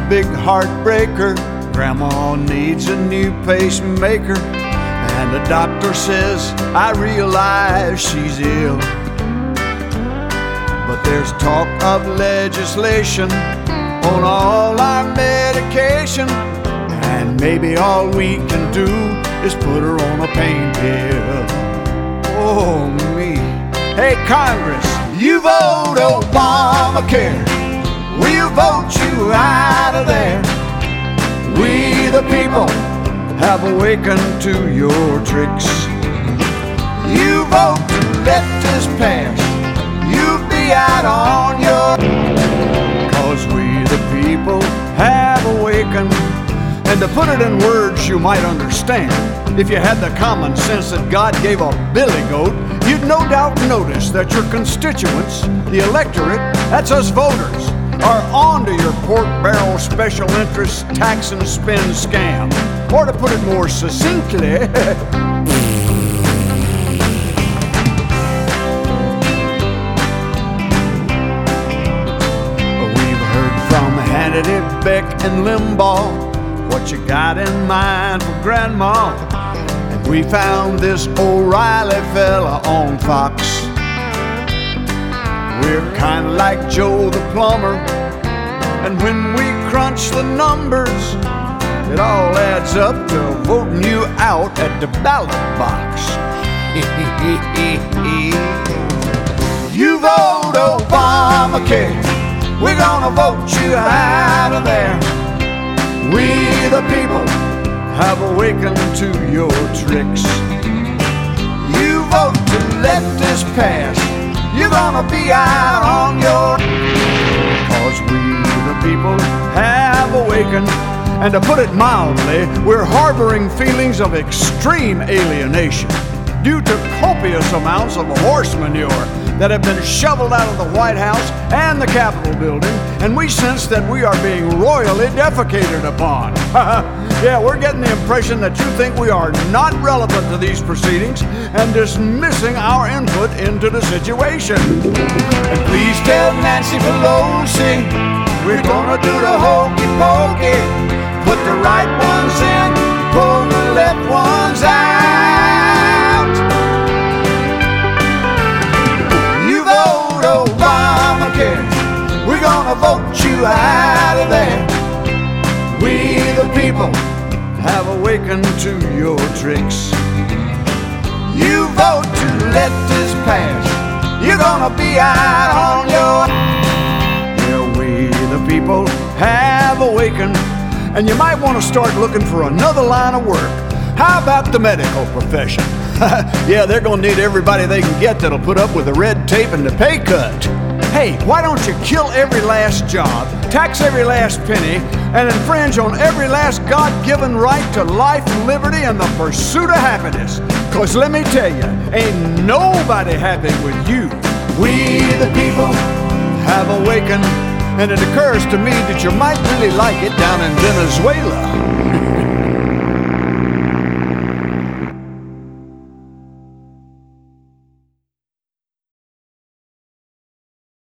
big heartbreaker. Grandma needs a new pacemaker, and the doctor says, I realize she's ill. But there's talk of legislation on all our medication, and maybe all we can do is put her on a pain pill. Oh, me. Hey, Congress, you vote Obamacare. We'll vote you out of there. We the people have awakened to your tricks. You vote to let this pass. You'll be out on your... 'Cause we the people have awakened. And to put it in words you might understand, if you had the common sense that God gave a billy goat, you'd no doubt notice that your constituents, the electorate, that's us voters, are onto your pork barrel special interest tax and spend scam. Or to put it more succinctly, we've heard from Hannity, Beck, and Limbaugh what you got in mind for Grandma. And we found this O'Reilly fella on Fox. We're kinda like Joe the plumber, and when we crunch the numbers, it all adds up to voting you out at the ballot box. You vote Obamacare, we're gonna vote you out of there. We the people have awakened to your tricks. You vote to let this pass, you're gonna be out on your... 'Cause we the people have awakened. And to put it mildly, we're harboring feelings of extreme alienation due to copious amounts of horse manure that have been shoveled out of the White House and the Capitol building, and we sense that we are being royally defecated upon. Yeah, we're getting the impression that you think we are not relevant to these proceedings and dismissing our input into the situation. And please tell Nancy Pelosi we're gonna do the hokey pokey, put the right ones in, pull the left ones out. You vote Obamacare, we're gonna vote you out of there. We the people have awakened to your tricks. You vote to let this pass, you're gonna be out on your... Yeah, we the people have awakened. And you might want to start looking for another line of work. How about the medical profession? Yeah, they're going to need everybody they can get that'll put up with the red tape and the pay cut. Hey, why don't you kill every last job, tax every last penny, and infringe on every last God-given right to life, liberty, and the pursuit of happiness? 'Cause let me tell you, ain't nobody happy with you. We the people have awakened. And it occurs to me that you might really like it down in Venezuela.